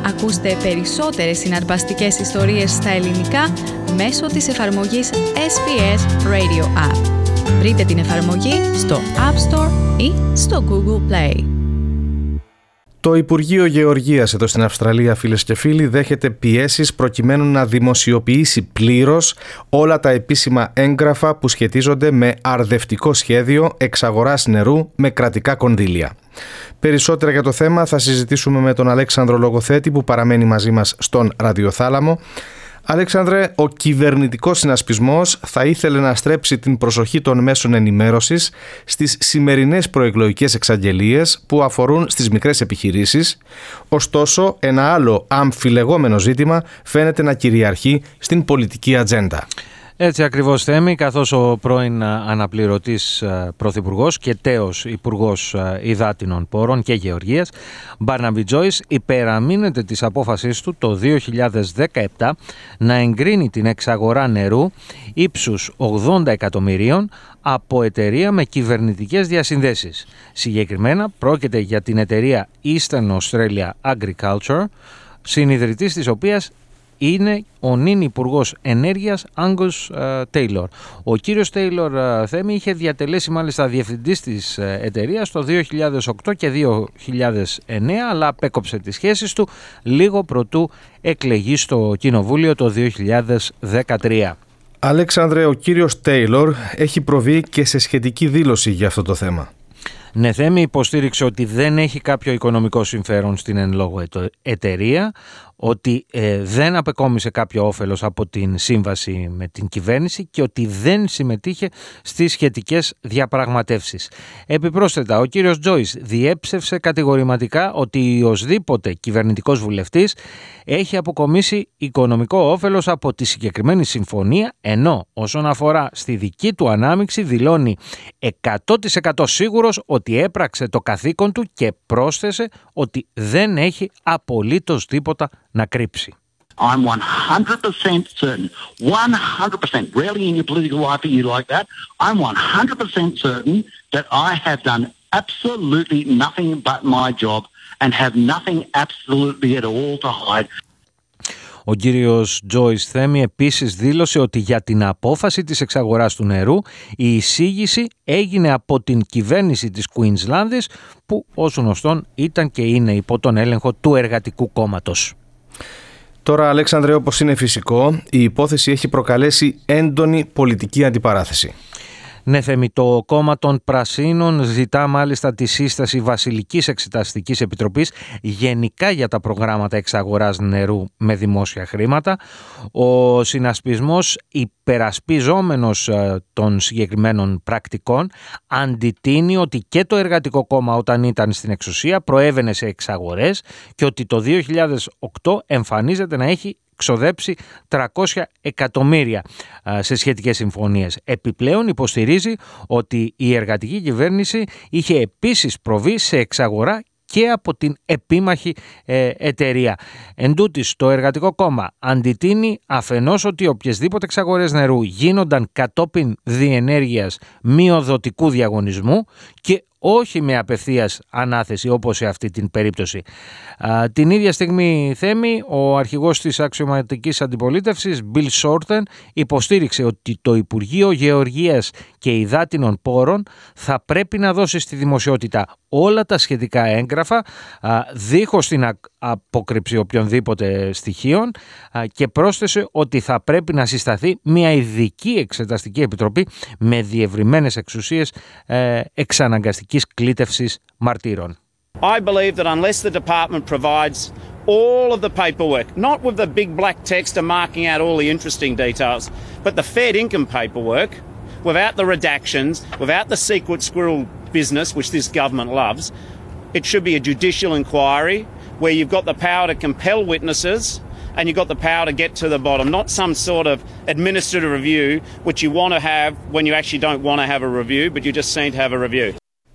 Ακούστε περισσότερες συναρπαστικές ιστορίες στα ελληνικά μέσω της εφαρμογής SBS Radio App. Βρείτε την εφαρμογή στο App Store ή στο Google Play. Το Υπουργείο Γεωργίας εδώ στην Αυστραλία, φίλες και φίλοι, δέχεται πιέσεις προκειμένου να δημοσιοποιήσει πλήρως όλα τα επίσημα έγγραφα που σχετίζονται με αρδευτικό σχέδιο εξαγοράς νερού με κρατικά κονδύλια. Περισσότερα για το θέμα θα συζητήσουμε με τον Αλέξανδρο Λογοθέτη που παραμένει μαζί μας στον ραδιοθάλαμο. Αλέξανδρε, ο κυβερνητικός συνασπισμός θα ήθελε να στρέψει την προσοχή των μέσων ενημέρωσης στις σημερινές προεκλογικές εξαγγελίες που αφορούν στις μικρές επιχειρήσεις. Ωστόσο, ένα άλλο αμφιλεγόμενο ζήτημα φαίνεται να κυριαρχεί στην πολιτική ατζέντα. Έτσι ακριβώς, Θέμη, καθώς ο πρώην αναπληρωτής πρωθυπουργός και τέος υπουργός υδάτινων πόρων και γεωργίας, Μπάρναμπι Τζόις, υπεραμείνεται της απόφασής του το 2017 να εγκρίνει την εξαγορά νερού ύψους 80 εκατομμυρίων από εταιρεία με κυβερνητικές διασυνδέσεις. Συγκεκριμένα πρόκειται για την εταιρεία Eastern Australia Agriculture, συνιδρυτής της οποίας είναι ο νυν Υπουργός Ενέργειας Άγκους Τέιλορ. Ο κύριος Τέιλορ, Θέμη, είχε διατελέσει μάλιστα διευθυντής της εταιρείας το 2008 και 2009, αλλά απέκοψε τις σχέσεις του λίγο προτού εκλεγεί στο Κοινοβούλιο το 2013. Αλέξανδρε, ο κύριος Τέιλορ έχει προβεί και σε σχετική δήλωση για αυτό το θέμα. Ναι, Θέμη, υποστήριξε ότι δεν έχει κάποιο οικονομικό συμφέρον στην εν λόγω εταιρεία, ότι δεν απεκόμισε κάποιο όφελος από την σύμβαση με την κυβέρνηση και ότι δεν συμμετείχε στις σχετικές διαπραγματεύσεις. Επιπρόσθετα, ο κύριος Τζόις διέψευσε κατηγορηματικά ότι οσδήποτε κυβερνητικός βουλευτής έχει αποκομίσει οικονομικό όφελος από τη συγκεκριμένη συμφωνία, ενώ όσον αφορά στη δική του ανάμειξη δηλώνει 100% σίγουρος ότι έπραξε το καθήκον του και πρόσθεσε ότι δεν έχει απολύτως τίποτα να κρύψει. I'm 100% certain, 100%, rarely in your political life are you like that, I'm 100% certain that I have done absolutely nothing but my job and have nothing absolutely at all to hide. Ο κύριος Τζόις, Θέμη, επίσης δήλωσε ότι για την απόφαση της εξαγοράς του νερού η εισήγηση έγινε από την κυβέρνηση της Κουίνσλανδης που ως γνωστόν ήταν και είναι υπό τον έλεγχο του Εργατικού Κόμματος. Τώρα, Αλέξανδρε, όπως είναι φυσικό, η υπόθεση έχει προκαλέσει έντονη πολιτική αντιπαράθεση. Ναι, Θέμη, το κόμμα των Πρασίνων ζητά μάλιστα τη σύσταση Βασιλικής Εξεταστικής Επιτροπής γενικά για τα προγράμματα εξαγοράς νερού με δημόσια χρήματα. Ο συνασπισμός, υπερασπιζόμενος των συγκεκριμένων πρακτικών, αντιτείνει ότι και το Εργατικό Κόμμα όταν ήταν στην εξουσία προέβαινε σε εξαγορές και ότι το 2008 εμφανίζεται να έχει ξοδέψει 300 εκατομμύρια σε σχετικές συμφωνίες. Επιπλέον υποστηρίζει ότι η εργατική κυβέρνηση είχε επίσης προβεί σε εξαγορά και από την επίμαχη εταιρεία. Εν τούτης, το Εργατικό Κόμμα αντιτείνει αφενός ότι οποιασδήποτε εξαγορές νερού γίνονταν κατόπιν διενέργειας μειοδοτικού διαγωνισμού και όχι με απευθείας ανάθεση όπως σε αυτή την περίπτωση. Την ίδια στιγμή, Θέμη, ο αρχηγός της αξιωματικής αντιπολίτευσης, Bill Shorten, υποστήριξε ότι το Υπουργείο Γεωργίας και Υδάτινων Πόρων θα πρέπει να δώσει στη δημοσιότητα όλα τα σχετικά έγγραφα δίχως την απόκρυψη οποιονδήποτε στοιχείων και πρόσθεσε ότι θα πρέπει να συσταθεί μια ειδική εξεταστική επιτροπή με διευρυμένες εξουσίες εξαναγκαστικής κλήτευσης μαρτύρων. I believe that unless the department provides all of the paperwork, not with the big black text and marking out all the interesting details, but the Fair Income paperwork, without the redactions, without the secret squirrel business, which this government loves, it should be a judicial inquiry where you've got the power to compel witnesses and you've got the power to get to the bottom, not some sort of administrative review which you want to have when you actually don't want to have a review, but you just seem to have a review.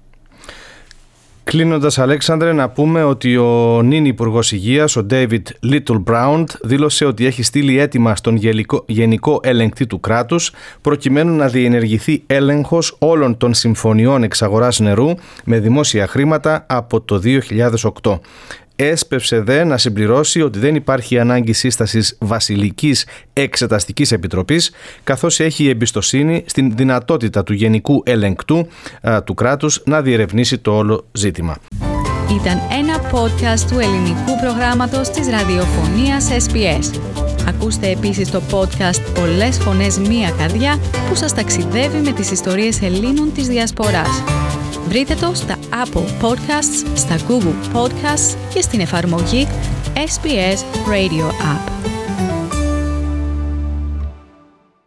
Κλείνοντας, Αλέξανδρε, να πούμε ότι ο νυν Υπουργός Υγείας, ο David Littleproud, δήλωσε ότι έχει στείλει αίτημα στον Γενικό Ελεγκτή του κράτους προκειμένου να διενεργηθεί έλεγχος όλων των συμφωνιών εξαγοράς νερού με δημόσια χρήματα από το 2008. Έσπευσε δε να συμπληρώσει ότι δεν υπάρχει ανάγκη σύστασης Βασιλικής Εξεταστικής Επιτροπής, καθώς έχει εμπιστοσύνη στην δυνατότητα του Γενικού Ελεγκτού του κράτους να διερευνήσει το όλο ζήτημα. Ήταν ένα podcast του ελληνικού προγράμματος της ραδιοφωνίας SBS. Ακούστε επίσης το podcast «Πολλές φωνές, μία καρδιά» που σας ταξιδεύει με τις ιστορίες Ελλήνων της Διασποράς. Βρείτε το στα Apple Podcasts, στα Google Podcasts και στην εφαρμογή SBS Radio App.